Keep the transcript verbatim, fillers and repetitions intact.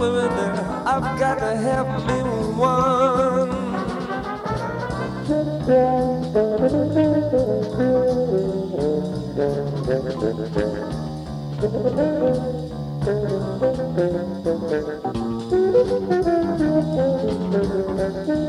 brother in there. I've got to have me one. Thank you.